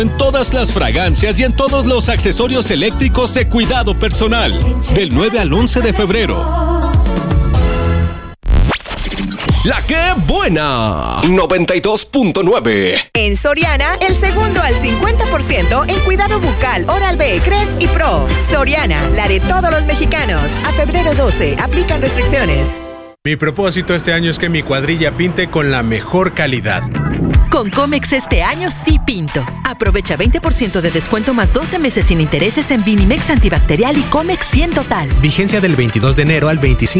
En todas las fragancias y en todos los accesorios eléctricos de cuidado personal. Del 9 al 11 de febrero. La que buena, 92.9. En Soriana, el segundo al 50% en cuidado bucal, Oral-B, Crest y Pro. Soriana, la de todos los mexicanos. A febrero 12, aplican restricciones. Mi propósito este año es que mi cuadrilla pinte con la mejor calidad. Con Comex este año sí pinto. Aprovecha 20% de descuento más 12 meses sin intereses en Vinimex antibacterial y Comex 100 total. Vigencia del 22 de enero al 25